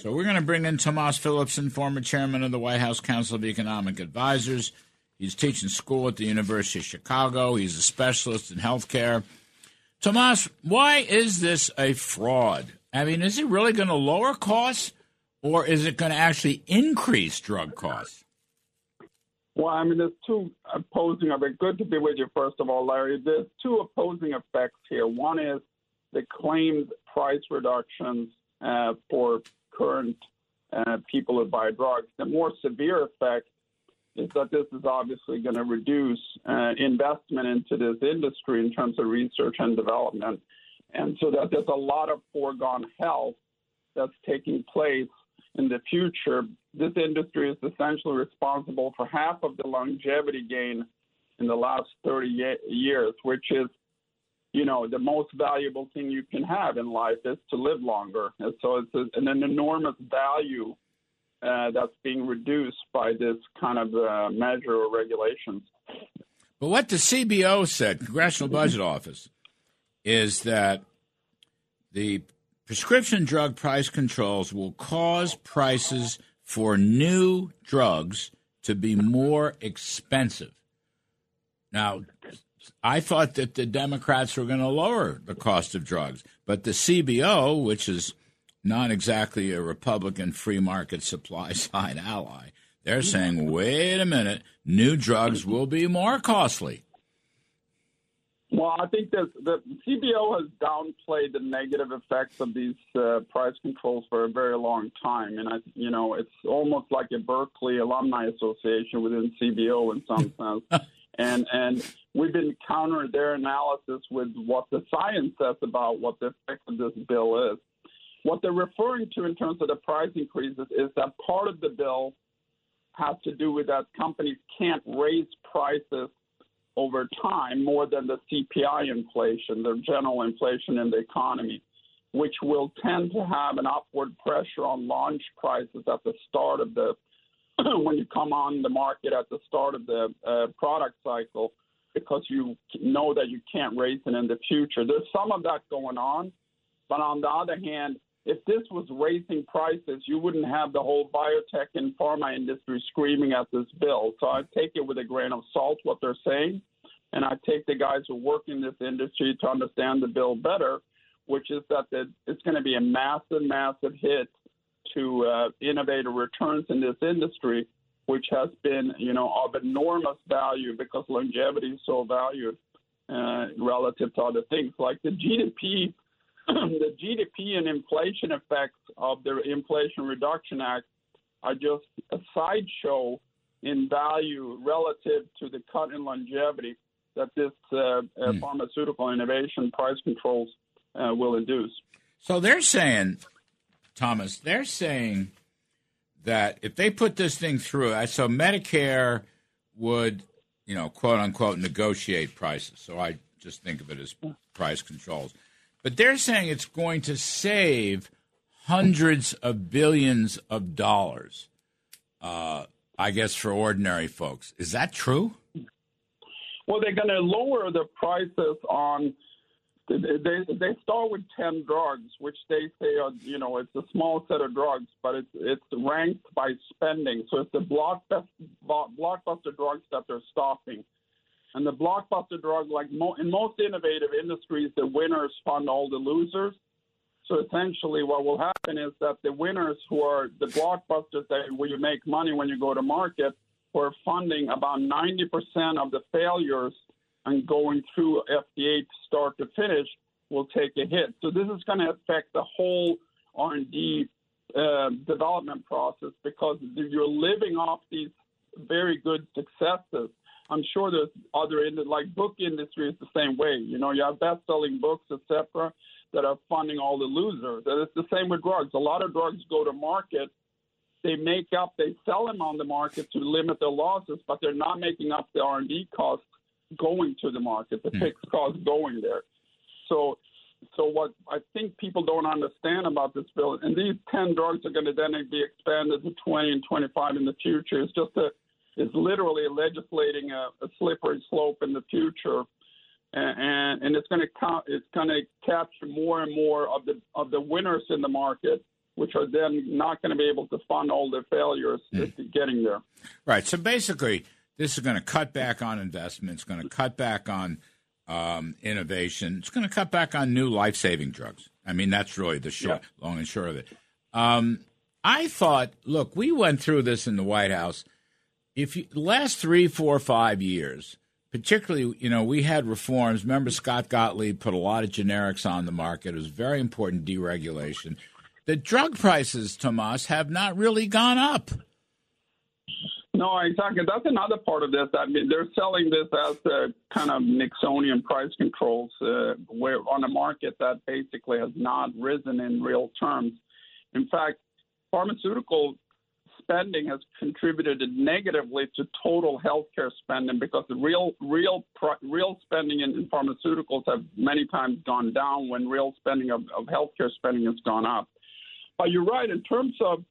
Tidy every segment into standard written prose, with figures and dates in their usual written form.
So we're going to bring in Tomas Philipson, former chairman of the White House Council of Economic Advisors. He's teaching school at the University of Chicago. He's a specialist in healthcare. Tomas, why is this a fraud? I mean, is it really going to lower costs, or is it going to actually increase drug costs? Well, I mean, there's two opposing of it. Good to be with you, first of all, Larry. There's two opposing effects here. One is the claimed price reductions for current people who buy drugs. The more severe effect is that this is obviously going to reduce investment into this industry in terms of research and development. And so that there's a lot of foregone health that's taking place in the future. This industry is essentially responsible for half of the longevity gain in the last 30 years, which is, you know, the most valuable thing you can have in life is to live longer. And so it's an enormous value that's being reduced by this kind of measure or regulations. But what the CBO said, Congressional Budget Office, is that the prescription drug price controls will cause prices for new drugs to be more expensive. Now, I thought that the Democrats were going to lower the cost of drugs, but the CBO, which is not exactly a Republican free market supply side ally, they're saying, wait a minute, new drugs will be more costly. Well, I think that the CBO has downplayed the negative effects of these price controls for a very long time. And, it's almost like a Berkeley alumni association within CBO in some sense. And we've been countering their analysis with what the science says about what the effect of this bill is. What they're referring to in terms of the price increases is that part of the bill has to do with that companies can't raise prices over time more than the CPI inflation, the general inflation in the economy, which will tend to have an upward pressure on launch prices at the start of the when you come on the market at the start of the product cycle, because you know that you can't raise it in the future. There's some of that going on, but on the other hand, if this was raising prices, you wouldn't have the whole biotech and pharma industry screaming at this bill. So I take it with a grain of salt, what they're saying, and I take the guys who work in this industry to understand the bill better, which is that it's going to be a massive, massive hit to innovative returns in this industry, which has been, of enormous value because longevity is so valued relative to other things. Like the GDP, the GDP and inflation effects of the Inflation Reduction Act are just a sideshow in value relative to the cut in longevity that this pharmaceutical innovation price controls will induce. So they're saying, Thomas, that if they put this thing through, so Medicare would, quote unquote, negotiate prices. So I just think of it as price controls. But they're saying it's going to save hundreds of billions of dollars, I guess, for ordinary folks. Is that true? Well, they're going to lower the prices on. They start with 10 drugs, which they say are, it's a small set of drugs, but it's ranked by spending. So it's the blockbuster drugs that they're stopping. And the blockbuster drug, like in most innovative industries, the winners fund all the losers. So essentially what will happen is that the winners, who are the blockbusters where you make money when you go to market, who are funding about 90% of the failures and going through FDA to start to finish, will take a hit. So this is going to affect the whole R&D development process, because you're living off these very good successes. I'm sure there's other, like book industry is the same way. You have best-selling books, etc., that are funding all the losers. And it's the same with drugs. A lot of drugs go to market. They sell them on the market to limit their losses, but they're not making up the R&D costs going to the market, the fixed costs going there. So what I think people don't understand about this bill, and these 10 drugs are going to then be expanded to 20 and 25 in the future. It's literally legislating a slippery slope in the future, and it's going to capture more and more of the winners in the market which are then not going to be able to fund all their failures getting there. Right. So basically, this is going to cut back on investments, going to cut back on innovation. It's going to cut back on new life-saving drugs. I mean, that's really the long and short of it. I thought, look, we went through this in the White House. The last 3, 4, 5 years, particularly, we had reforms. Remember, Scott Gottlieb put a lot of generics on the market. It was very important deregulation. The drug prices, Tomas, have not really gone up. No, exactly. That's another part of this. I mean, they're selling this as a kind of Nixonian price controls where on a market that basically has not risen in real terms. In fact, pharmaceutical spending has contributed negatively to total healthcare spending because the real spending in pharmaceuticals have many times gone down when real spending of healthcare spending has gone up. But you're right in terms of,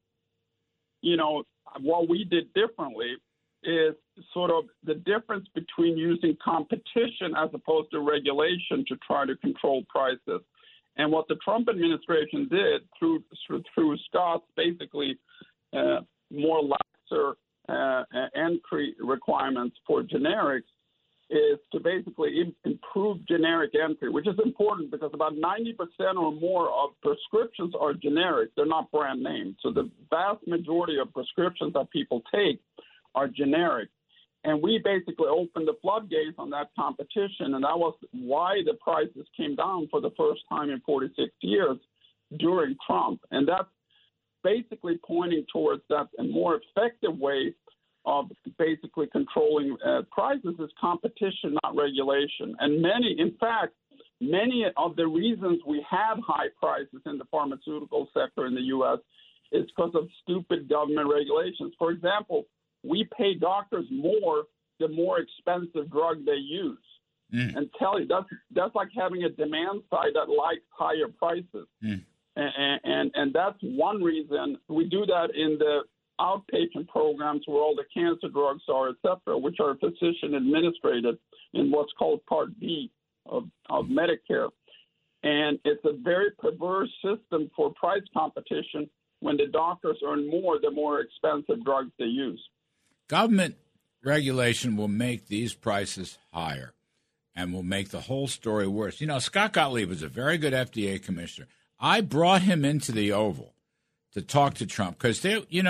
what we did differently is sort of the difference between using competition as opposed to regulation to try to control prices. And what the Trump administration did through Scott's basically more laxer entry requirements for generics is to basically improve generic entry, which is important because about 90% or more of prescriptions are generic. They're not brand names. So the vast majority of prescriptions that people take are generic. And we basically opened the floodgates on that competition, and that was why the prices came down for the first time in 46 years during Trump. And that's basically pointing towards that a more effective way of basically controlling prices is competition, not regulation. And many of the reasons we have high prices in the pharmaceutical sector in the U.S. is because of stupid government regulations. For example, we pay doctors more the more expensive drug they use. And tell you, that's like having a demand side that likes higher prices. And that's one reason we do that in the outpatient programs where all the cancer drugs are, et cetera, which are physician administrated in what's called Part B of Medicare. And it's a very perverse system for price competition when the doctors earn more the more expensive drugs they use. Government regulation will make these prices higher and will make the whole story worse. Scott Gottlieb was a very good FDA commissioner. I brought him into the Oval to talk to Trump because,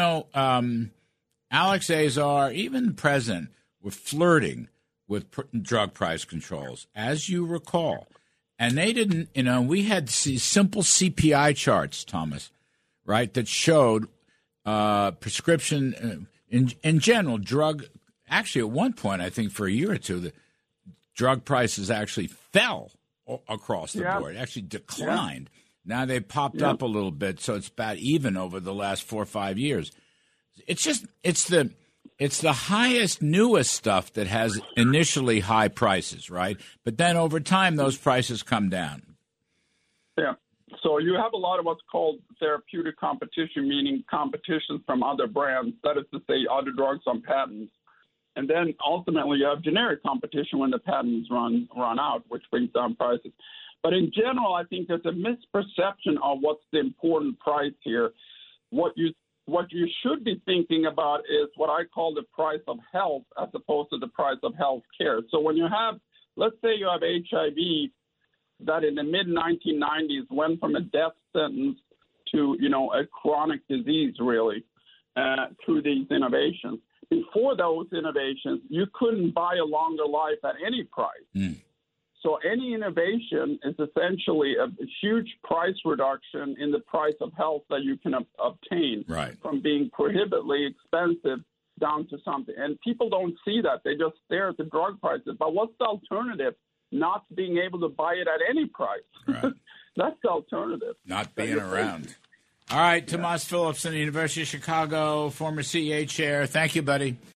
Alex Azar, even the president, were flirting with drug price controls, as you recall. And they didn't, we had simple CPI charts, Thomas, right, that showed prescription, in general, drug, actually at one point, I think for a year or two, the drug prices actually fell across the board, actually declined. Now they popped up a little bit, so it's about even over the last 4 or 5 years. It's the highest, newest stuff that has initially high prices, right? But then over time, those prices come down. Yeah. So you have a lot of what's called therapeutic competition, meaning competition from other brands, that is to say other drugs on patents. And then ultimately you have generic competition when the patents run out, which brings down prices. But in general, I think there's a misperception of what's the important price here. What you should be thinking about is what I call the price of health as opposed to the price of health care. So when you have, let's say you have HIV that in the mid-1990s went from a death sentence to, a chronic disease, really, through these innovations. Before those innovations, you couldn't buy a longer life at any price. So any innovation is essentially a huge price reduction in the price of health that you can obtain from being prohibitively expensive down to something. And people don't see that. They just stare at the drug prices. But what's the alternative? Not being able to buy it at any price. Right. That's the alternative. Not being around. All right, Tomas Phillips, University of Chicago, former CEA chair. Thank you, buddy.